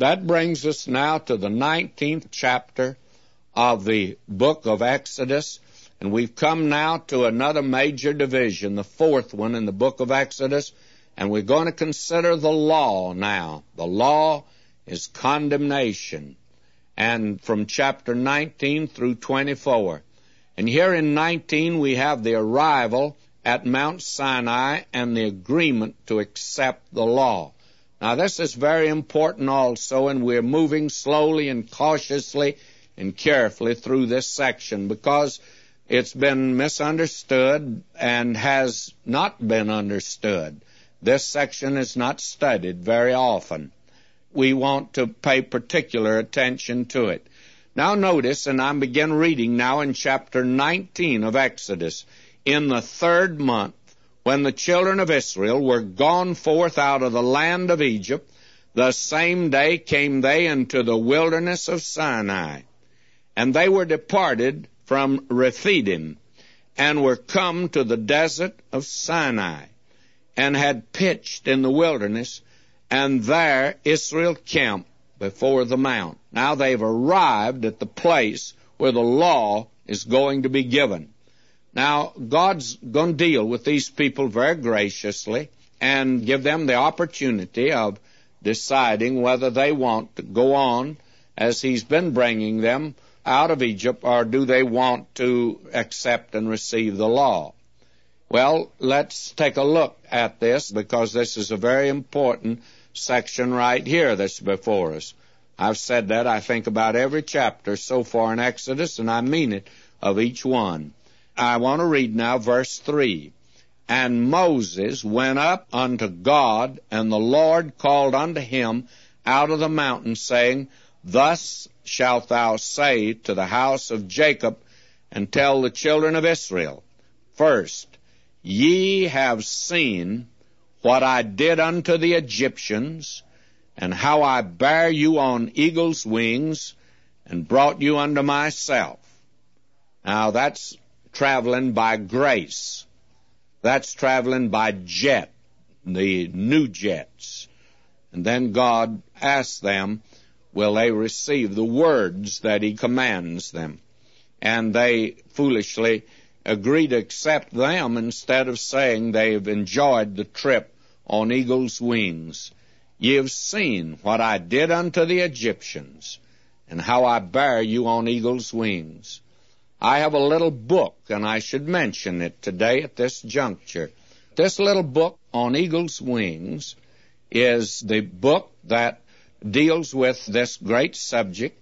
That brings us now to the 19th chapter of the book of Exodus, and we've come now to another major division, the fourth one in the book of Exodus, and we're going to consider the law now. The law is condemnation, and from chapter 19 through 24. And here in 19 we have the arrival at Mount Sinai and the agreement to accept the law. Now this is very important also, and we're moving slowly and cautiously and carefully through this section because it's been misunderstood and has not been understood. This section is not studied very often. We want to pay particular attention to it. Now notice, and I begin reading now in chapter 19 of Exodus, in the 3rd month, when the children of Israel were gone forth out of the land of Egypt, the same day came they into the wilderness of Sinai. And they were departed from Rephidim, and were come to the desert of Sinai, and had pitched in the wilderness, and there Israel camped before the mount. Now they've arrived at the place where the law is going to be given. Now, God's going to deal with these people very graciously and give them the opportunity of deciding whether they want to go on as He's been bringing them out of Egypt, or do they want to accept and receive the law. Well, let's take a look at this because this is a very important section right here that's before us. I've said that, I think, about every chapter so far in Exodus, and I mean it of each one. I want to read now verse 3. And Moses went up unto God, and the Lord called unto him out of the mountain, saying, Thus shalt thou say to the house of Jacob, and tell the children of Israel, First, ye have seen what I did unto the Egyptians, and how I bare you on eagle's wings, and brought you unto myself. Now that's traveling by grace. That's traveling by jet, the new jets. And then God asks them, will they receive the words that He commands them? And they foolishly agree to accept them instead of saying they've enjoyed the trip on eagle's wings. Ye have seen what I did unto the Egyptians, and how I bare you on eagle's wings. I have a little book, and I should mention it today at this juncture. This little book on eagle's wings is the book that deals with this great subject,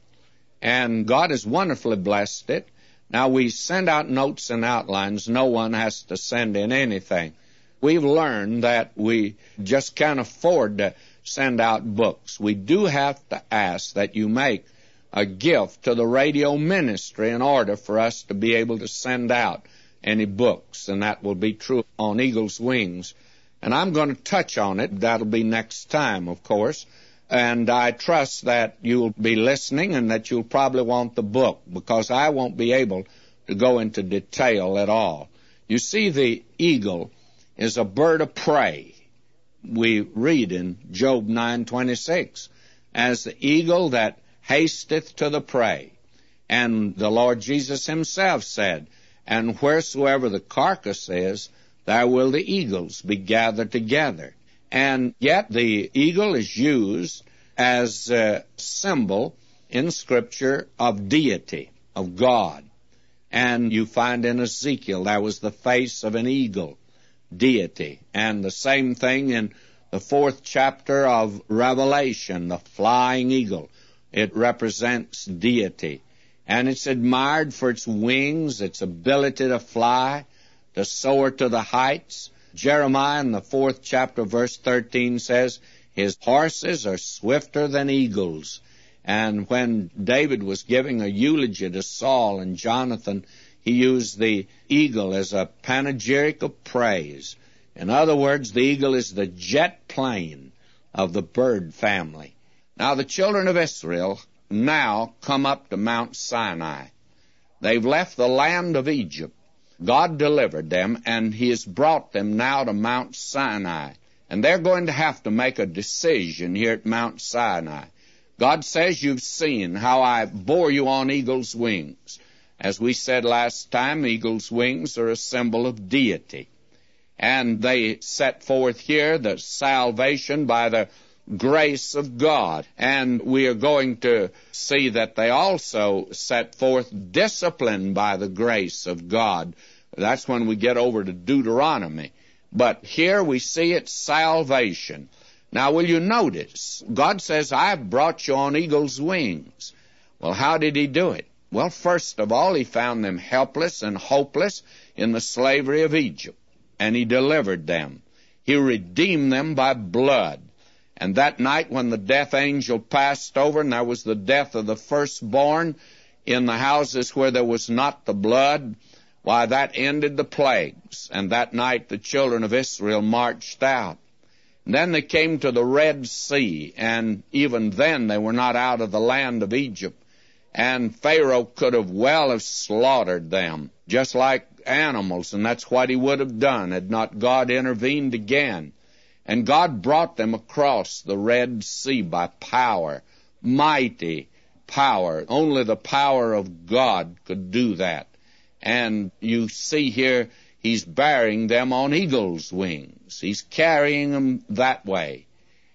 and God has wonderfully blessed it. Now, we send out notes and outlines. No one has to send in anything. We've learned that we just can't afford to send out books. We do have to ask that you make a gift to the radio ministry in order for us to be able to send out any books, and that will be true on eagle's wings. And I'm going to touch on it. That'll be next time, of course. And I trust that you'll be listening and that you'll probably want the book, because I won't be able to go into detail at all. You see, the eagle is a bird of prey. We read in Job 9:26, as the eagle that hasteth to the prey. And the Lord Jesus Himself said, and wheresoever the carcass is, there will the eagles be gathered together. And yet the eagle is used as a symbol in Scripture of deity, of God. And you find in Ezekiel, there was the face of an eagle, deity. And the same thing in the 4th chapter of Revelation, the flying eagle. It represents deity. And it's admired for its wings, its ability to fly, to soar to the heights. Jeremiah in the 4th chapter, verse 13 says, His horses are swifter than eagles. And when David was giving a eulogy to Saul and Jonathan, he used the eagle as a panegyric of praise. In other words, the eagle is the jet plane of the bird family. Now, the children of Israel now come up to Mount Sinai. They've left the land of Egypt. God delivered them, and He has brought them now to Mount Sinai. And they're going to have to make a decision here at Mount Sinai. God says, you've seen how I bore you on eagle's wings. As we said last time, eagle's wings are a symbol of deity. And they set forth here the salvation by the grace of God. And we are going to see that they also set forth discipline by the grace of God. That's when we get over to Deuteronomy. But here we see it's salvation. Now, will you notice, God says, I've brought you on eagle's wings. Well, how did he do it? Well, first of all, he found them helpless and hopeless in the slavery of Egypt, and he delivered them. He redeemed them by blood. And that night when the death angel passed over, and there was the death of the firstborn in the houses where there was not the blood, why, that ended the plagues. And that night the children of Israel marched out. And then they came to the Red Sea, and even then they were not out of the land of Egypt. And Pharaoh could have well have slaughtered them, just like animals, and that's what he would have done had not God intervened again. And God brought them across the Red Sea by power, mighty power. Only the power of God could do that. And you see here, he's bearing them on eagle's wings. He's carrying them that way.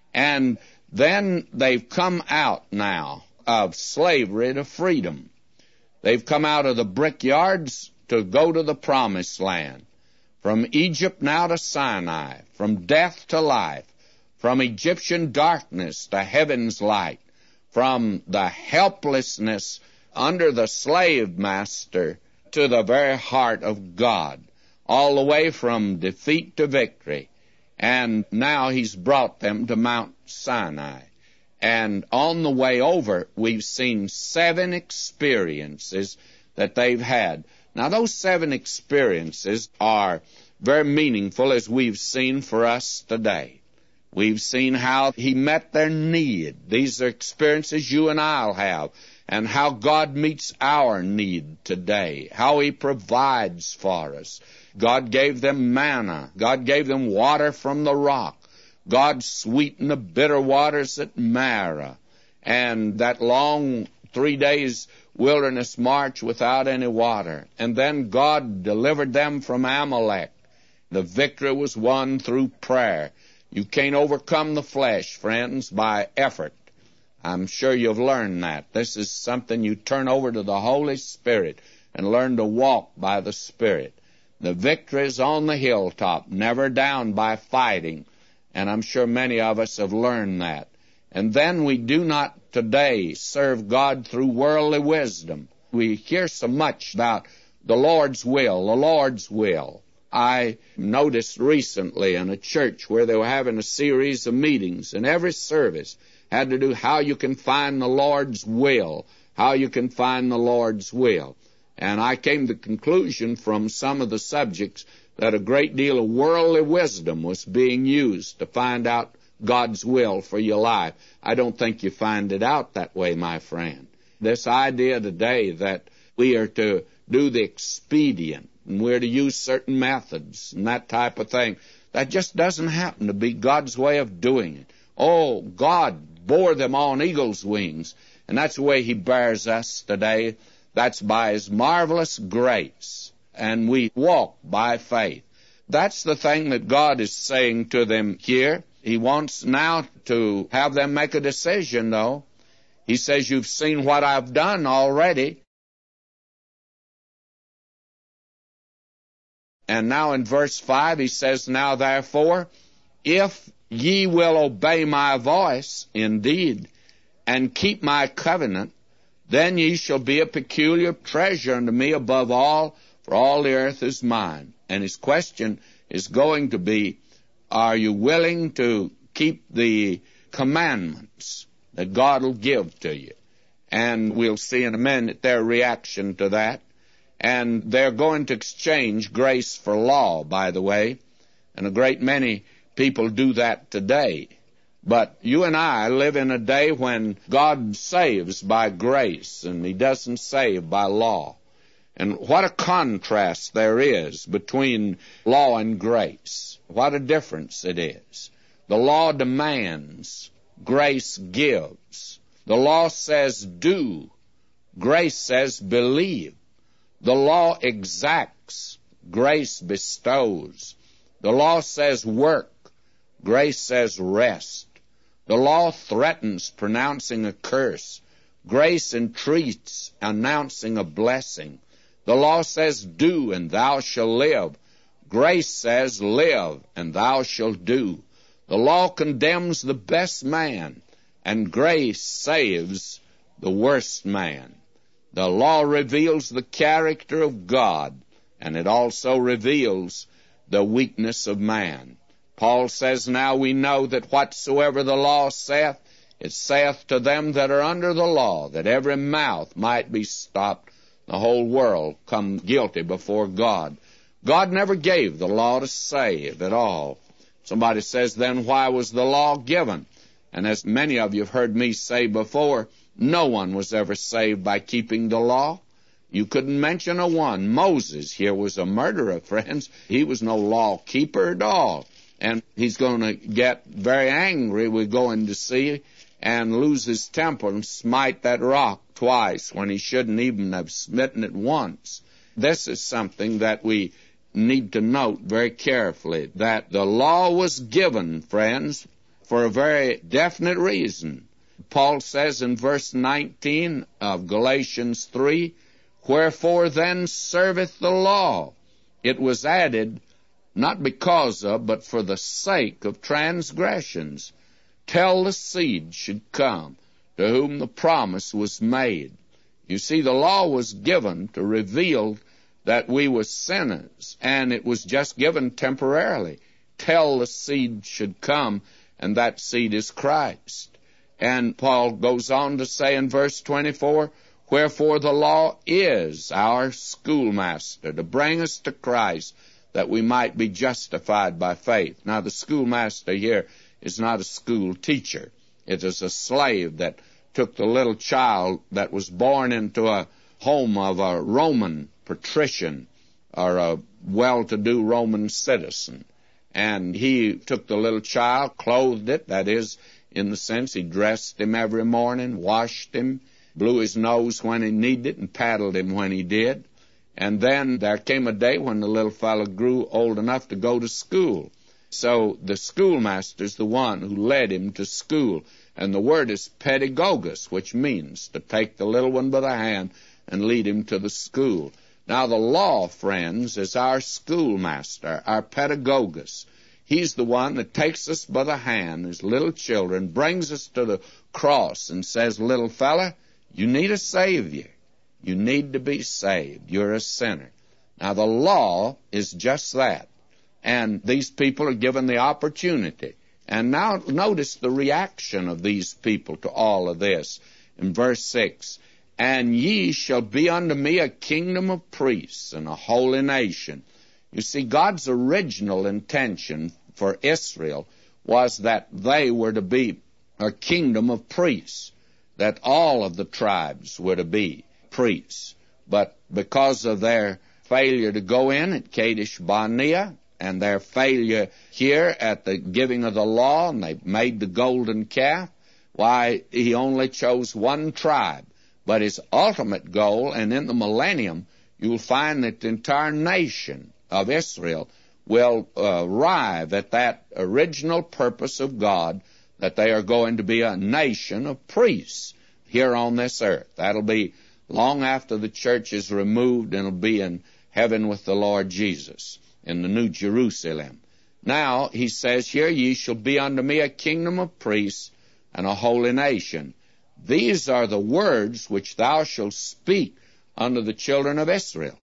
And then they've come out now of slavery to freedom. They've come out of the brickyards to go to the promised land. From Egypt now to Sinai, from death to life, from Egyptian darkness to heaven's light, from the helplessness under the slave master to the very heart of God, all the way from defeat to victory. And now he's brought them to Mount Sinai. And on the way over, we've seen 7 experiences that they've had. Now, those 7 experiences are very meaningful, as we've seen for us today. We've seen how he met their need. These are experiences you and I'll have. And how God meets our need today. How he provides for us. God gave them manna. God gave them water from the rock. God sweetened the bitter waters at Marah. And that long 3 days wilderness march without any water. And then God delivered them from Amalek. The victory was won through prayer. You can't overcome the flesh, friends, by effort. I'm sure you've learned that. This is something you turn over to the Holy Spirit and learn to walk by the Spirit. The victory is on the hilltop, never down by fighting. And I'm sure many of us have learned that. And then we do not today serve God through worldly wisdom. We hear so much about the Lord's will, the Lord's will. I noticed recently in a church where they were having a series of meetings, and every service had to do how you can find the Lord's will, how you can find the Lord's will. And I came to the conclusion from some of the subjects that a great deal of worldly wisdom was being used to find out God's will for your life. I don't think you find it out that way, my friend. This idea today that we are to do the expedient, and we're to use certain methods and that type of thing, that just doesn't happen to be God's way of doing it. Oh, God bore them on eagle's wings, and that's the way he bears us today. That's by his marvelous grace, and we walk by faith. That's the thing that God is saying to them here. He wants now to have them make a decision, though. He says, you've seen what I've done already. And now in verse 5, he says, now therefore, if ye will obey my voice, indeed, and keep my covenant, then ye shall be a peculiar treasure unto me above all, for all the earth is mine. And his question is going to be, are you willing to keep the commandments that God will give to you? And we'll see in a minute their reaction to that. And they're going to exchange grace for law, by the way. And a great many people do that today. But you and I live in a day when God saves by grace, and he doesn't save by law. And what a contrast there is between law and grace. What a difference it is. The law demands, grace gives. The law says do. Grace says believe. The law exacts. Grace bestows. The law says work. Grace says rest. The law threatens, pronouncing a curse. Grace entreats, announcing a blessing. The law says do, and thou shalt live. Grace says live, and thou shalt do. The law condemns the best man, and grace saves the worst man. The law reveals the character of God, and it also reveals the weakness of man. Paul says, now we know that whatsoever the law saith, it saith to them that are under the law, that every mouth might be stopped, the whole world come guilty before God. God never gave the law to save at all. Somebody says, then why was the law given? And as many of you have heard me say before, no one was ever saved by keeping the law. You couldn't mention a one. Moses here was a murderer, friends. He was no law keeper at all. And he's going to get very angry, we're going to see, and lose his temper and smite that rock twice when he shouldn't even have smitten it once. This is something that we need to note very carefully, that the law was given, friends, for a very definite reason. Paul says in verse 19 of Galatians 3, wherefore then serveth the law? It was added not because of, but for the sake of transgressions, till the seed should come, to whom the promise was made. You see, the law was given to reveal that we were sinners, and it was just given temporarily, till the seed should come, and that seed is Christ. And Paul goes on to say in verse 24, wherefore the law is our schoolmaster, to bring us to Christ, that we might be justified by faith. Now, the schoolmaster here is not a school teacher. It is a slave that took the little child that was born into a home of a Roman patrician or a well-to-do Roman citizen. And he took the little child, clothed it, that is, in the sense he dressed him every morning, washed him, blew his nose when he needed it, and paddled him when he did. And then there came a day when the little fellow grew old enough to go to school. So the schoolmaster's the one who led him to school. And the word is pedagogus, which means to take the little one by the hand and lead him to the school. Now the law, friends, is our schoolmaster, our pedagogus. He's the one that takes us by the hand as little children, brings us to the cross and says, little fella, you need a Savior. You need to be saved. You're a sinner. Now, the law is just that. And these people are given the opportunity. And now notice the reaction of these people to all of this. In verse 6, and ye shall be unto me a kingdom of priests and a holy nation. You see, God's original intention for Israel was that they were to be a kingdom of priests, that all of the tribes were to be priests. But because of their failure to go in at Kadesh Barnea and their failure here at the giving of the law, and they made the golden calf, why, he only chose one tribe. But his ultimate goal, and in the millennium, you'll find that the entire nation of Israel will arrive at that original purpose of God, that they are going to be a nation of priests here on this earth. That'll be long after the church is removed, and it'll be in heaven with the Lord Jesus, in the New Jerusalem. Now, he says here, ye shall be unto me a kingdom of priests and a holy nation. These are the words which thou shalt speak unto the children of Israel.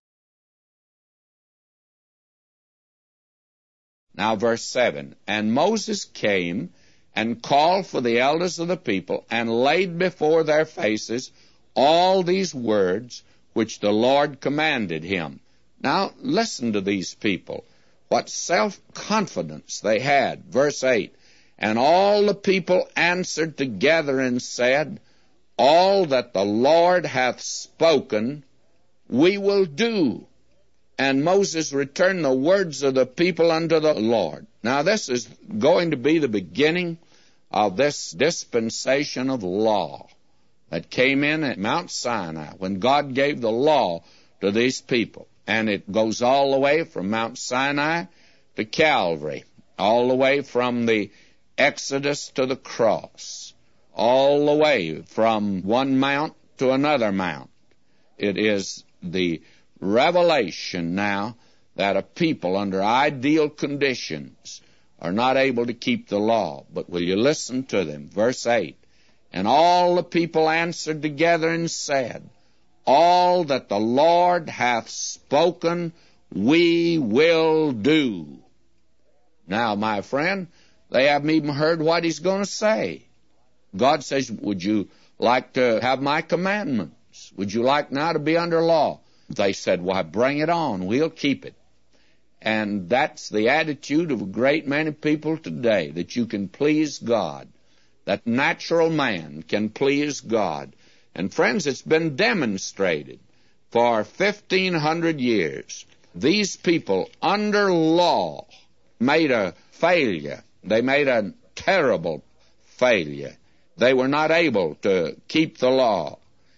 Now, verse 7, and Moses came and called for the elders of the people, and laid before their faces all these words which the Lord commanded him. Now, listen to these people. What self-confidence they had. Verse 8, and all the people answered together and said, all that the Lord hath spoken, we will do. And Moses returned the words of the people unto the Lord. Now, this is going to be the beginning of this dispensation of law. that came in at Mount Sinai when God gave the law to these people. And it goes all the way from Mount Sinai to Calvary, all the way from the Exodus to the cross, all the way from one mount to another mount. It is the revelation now that a people under ideal conditions are not able to keep the law. But will you listen to them? Verse 8, and all the people answered together and said, all that the Lord hath spoken, we will do. Now, my friend, they haven't even heard what he's going to say. God says, would you like to have my commandments? Would you like now to be under law? They said, why, bring it on. We'll keep it. And that's the attitude of a great many people today, that you can please God, that natural man can please God. And friends, it's been demonstrated for 1,500 years. These people under law made a failure. They made a terrible failure. They were not able to keep the law.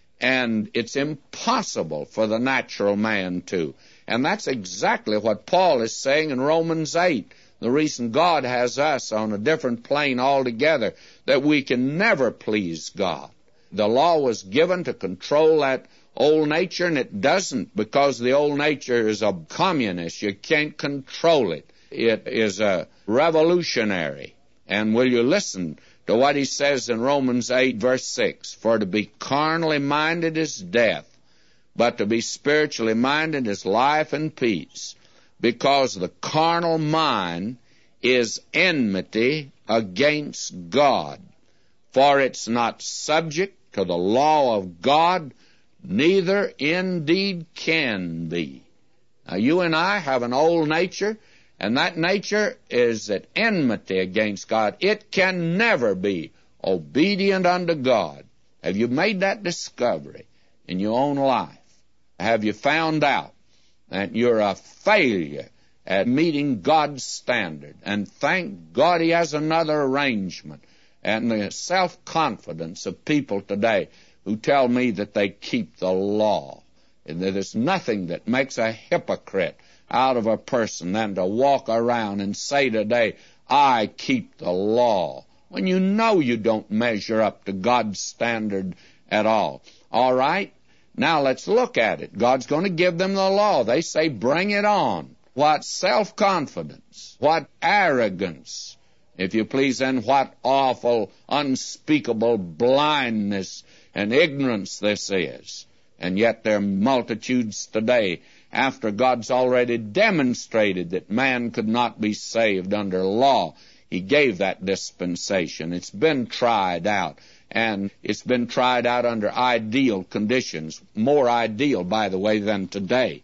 And it's impossible for the natural man to. And that's exactly what Paul is saying in Romans 8. The reason God has us on a different plane altogether, that we can never please God. The law was given to control that old nature, and it doesn't, because the old nature is a communist. You can't control it. It is a revolutionary. And will you listen to what he says in Romans 8, verse 6? For to be carnally minded is death, but to be spiritually minded is life and peace. Because the carnal mind is enmity against God. For it's not subject to the law of God, neither indeed can be. Now, you and I have an old nature, and that nature is at enmity against God. It can never be obedient unto God. Have you made that discovery in your own life? Have you found out that you're a failure at meeting God's standard? And thank God he has another arrangement. And the self-confidence of people today who tell me that they keep the law, and that there's nothing that makes a hypocrite out of a person than to walk around and say today, I keep the law, when you know you don't measure up to God's standard at all. All right? Now let's look at it. God's going to give them the law. They say, bring it on. What self-confidence, what arrogance, if you please, and what awful, unspeakable blindness and ignorance this is. And yet there are multitudes today, after God's already demonstrated that man could not be saved under law. He gave that dispensation. It's been tried out, and it's been tried out under ideal conditions, more ideal, by the way, than today.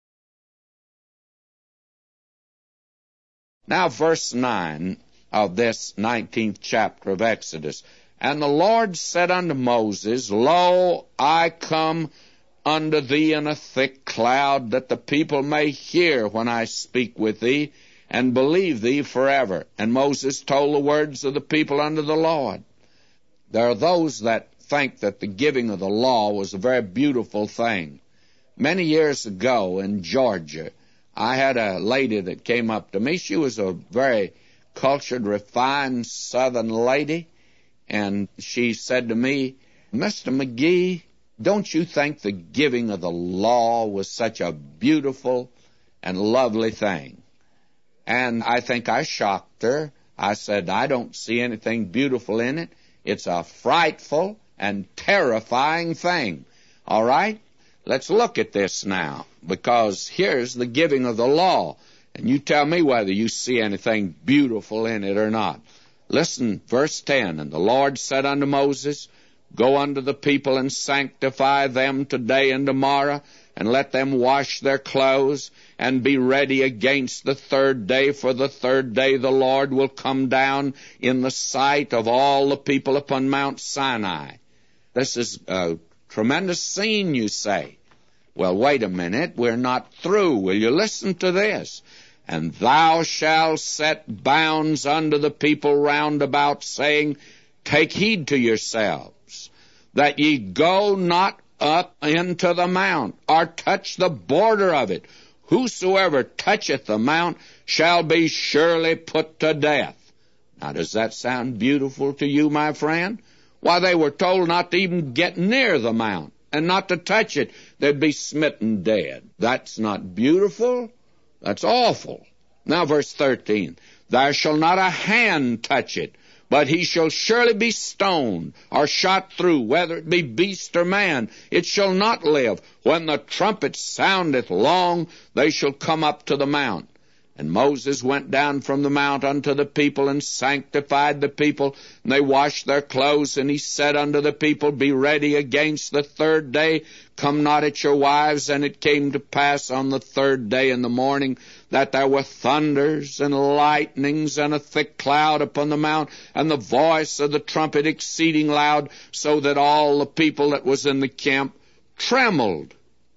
Now, verse 9 of this 19th chapter of Exodus. And the Lord said unto Moses, Lo, I come unto thee in a thick cloud, that the people may hear when I speak with thee, and believe thee forever. And Moses told the words of the people unto the Lord. There are those that think that the giving of the law was a very beautiful thing. Many years ago in Georgia, I had a lady that came up to me. She was a very cultured, refined Southern lady, and she said to me, Mr. McGee, don't you think the giving of the law was such a beautiful and lovely thing? And I think I shocked her. I said, I don't see anything beautiful in it. It's a frightful and terrifying thing. All right? Let's look at this now, because here's the giving of the law. And you tell me whether you see anything beautiful in it or not. Listen, verse 10, And the Lord said unto Moses, Go unto the people and sanctify them today and tomorrow, and let them wash their clothes, and be ready against the third day, for the third day the Lord will come down in the sight of all the people upon Mount Sinai. This is a tremendous scene, you say. Well, wait a minute, we're not through. Will you listen to this? And thou shalt set bounds unto the people round about, saying, Take heed to yourselves, that ye go not up into the mount, or touch the border of it. Whosoever toucheth the mount shall be surely put to death. Now, does that sound beautiful to you, my friend? Why, they were told not to even get near the mount and not to touch it. They'd be smitten dead. That's not beautiful. That's awful. Now, verse 13. There shall not a hand touch it, but he shall surely be stoned or shot through, whether it be beast or man. It shall not live. When the trumpet soundeth long, they shall come up to the mount. And Moses went down from the mount unto the people, and sanctified the people. And they washed their clothes, and he said unto the people, Be ready against the third day. Come not at your wives. And it came to pass on the third day in the morning, that there were thunders and lightnings, and a thick cloud upon the mount, and the voice of the trumpet exceeding loud, so that all the people that was in the camp trembled.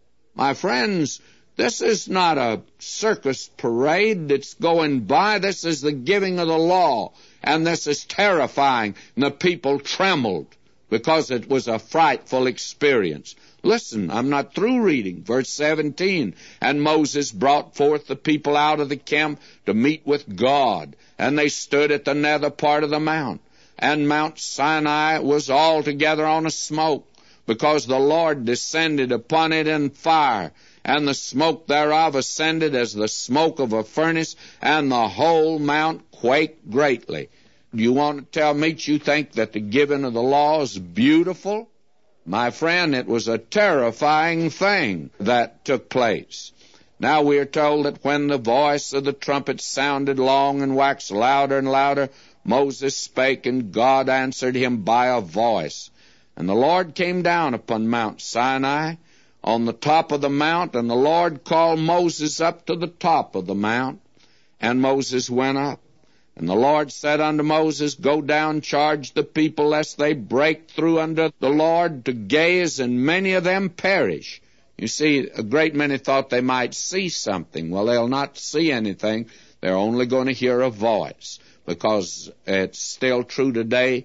My friends, this is not a circus parade that's going by. This is the giving of the law, and this is terrifying. And the people trembled because it was a frightful experience. Listen, I'm not through reading. Verse 17, And Moses brought forth the people out of the camp to meet with God, and they stood at the nether part of the mount. And Mount Sinai was altogether on a smoke, because the Lord descended upon it in fire, and the smoke thereof ascended as the smoke of a furnace, and the whole mount quaked greatly. Do you want to tell me that you think that the giving of the law is beautiful? My friend, it was a terrifying thing that took place. Now we are told that when the voice of the trumpet sounded long and waxed louder and louder, Moses spake, and God answered him by a voice. And the Lord came down upon Mount Sinai, on the top of the mount, and the Lord called Moses up to the top of the mount, and Moses went up. And the Lord said unto Moses, Go down, charge the people, lest they break through unto the Lord to gaze, and many of them perish. You see, a great many thought they might see something. Well, they'll not see anything. They're only going to hear a voice, because it's still true today,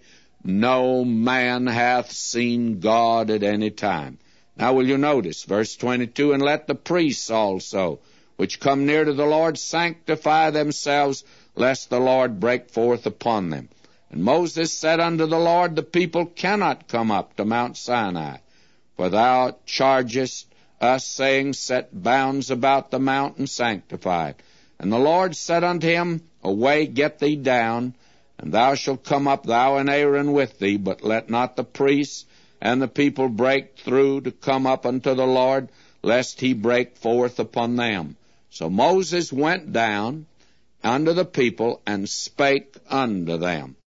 no man hath seen God at any time. Now will you notice, verse 22, And let the priests also, which come near to the Lord, sanctify themselves, lest the Lord break forth upon them. And Moses said unto the Lord, The people cannot come up to Mount Sinai, for thou chargest us, saying, Set bounds about the mount and sanctify it. And the Lord said unto him, Away, get thee down, and thou shalt come up, thou and Aaron with thee, but let not the priests and the people break through to come up unto the Lord, lest he break forth upon them. So Moses went down unto the people, and spake unto them.